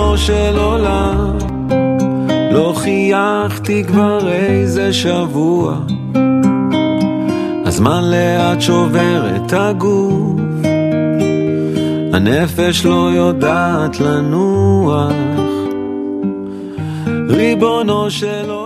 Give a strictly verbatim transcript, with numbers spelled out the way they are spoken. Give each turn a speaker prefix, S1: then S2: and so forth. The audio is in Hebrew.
S1: ריבונו של עולם, לא חייכתי כבר איזה שבוע, הזמן לאט שובר את הגוף, הנפש לא יודעת לנוח. ריבונו של עולם